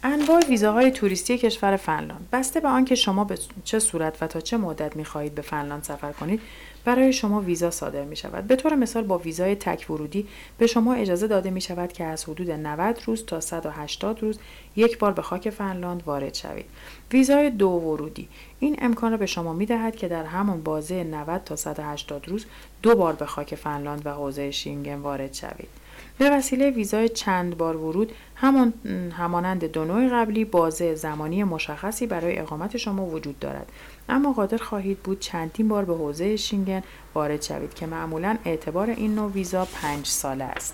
انواع ویزاهای توریستی کشور فنلاند. بسته به آنکه شما به چه صورت و تا چه مدت می‌خواهید به فنلاند سفر کنید، برای شما ویزا صادر می‌شود. به طور مثال با ویزای تک ورودی به شما اجازه داده می‌شود که از حدود 90 روز تا 180 روز یک بار به خاک فنلاند وارد شوید. ویزای دو ورودی این امکان را به شما می‌دهد که در همان بازه 90 تا 180 روز دو بار به خاک فنلاند و حوزه شینگن وارد شوید. به وسیله ویزای چند بار ورود همانند دو نوع قبلی بازه زمانی مشخصی برای اقامت شما وجود دارد، اما قادر خواهید بود چندین بار به حوزه شینگن وارد شوید که معمولاً اعتبار این نوع ویزا 5 ساله است.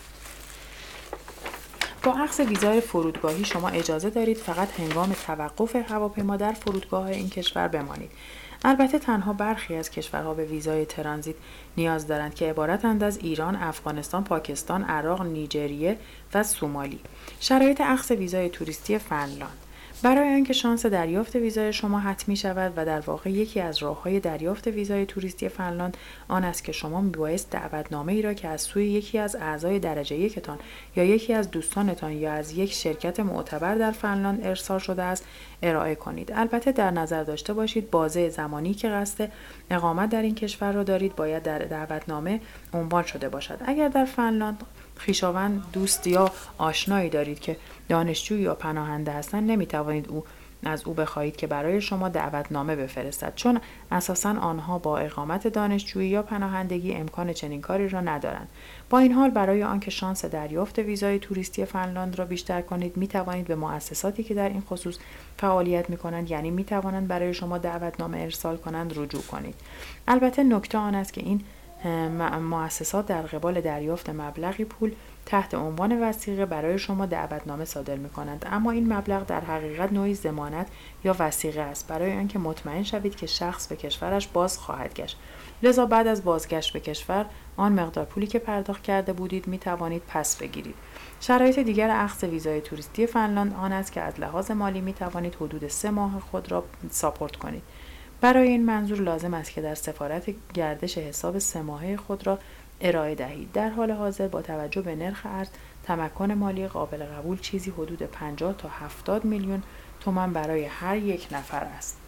با اخذ ویزای فرودگاهی شما اجازه دارید فقط هنگام توقف هواپیما در فرودگاه این کشور بمانید. البته تنها برخی از کشورها به ویزای ترانزیت نیاز دارند که عبارتند از ایران، افغانستان، پاکستان، عراق، نیجریه و سومالی. شرایط اخذ ویزای توریستی فنلاند: برای آنکه شانس دریافت ویزای شما حتمی شود و در واقع یکی از راه‌های دریافت ویزای توریستی فنلاند آن است که شما می‌بایست دعوتنامه‌ای را که از سوی یکی از اعضای درجه یکتان یا یکی از دوستانتان یا از یک شرکت معتبر در فنلاند ارسال شده است ارائه کنید. البته در نظر داشته باشید بازه زمانی که قصد اقامت در این کشور را دارید باید در دعوتنامه عنوان شده باشد. اگر در فنلاند خویشاوند، دوست یا آشنایی دارید که دانشجو یا پناهنده هستند، نمیتوانید از او بخواهید که برای شما دعوتنامه بفرستد، چون اساساً آنها با اقامت دانشجویی یا پناهندگی امکان چنین کاری را ندارند. با این حال برای آنکه شانس دریافت ویزای توریستی فنلاند را بیشتر کنید میتوانید به مؤسساتی که در این خصوص فعالیت میکنند، یعنی میتوانند برای شما دعوتنامه ارسال کنند، رجوع کنید. البته نکته آن است که این مؤسسات در قبال دریافت مبلغی پول تحت عنوان وثیقه برای شما دعوتنامه صادر می‌کنند، اما این مبلغ در حقیقت نوعی ضمانت یا وثیقه است برای آنکه مطمئن شوید که شخص به کشورش باز خواهد گشت. لذا بعد از بازگشت به کشور آن مقدار پولی که پرداخت کرده بودید می‌توانید پس بگیرید. شرایط دیگر اخذ ویزای توریستی فنلاند آن است که از لحاظ مالی می‌توانید حدود 3 ماه خود را ساپورت کنید. برای این منظور لازم است که در سفارت گردش حساب 3 ماهه خود را ارائه دهید. در حال حاضر با توجه به نرخ ارز تمکن مالی قابل قبول چیزی حدود 50 تا 70 میلیون تومان برای هر یک نفر است.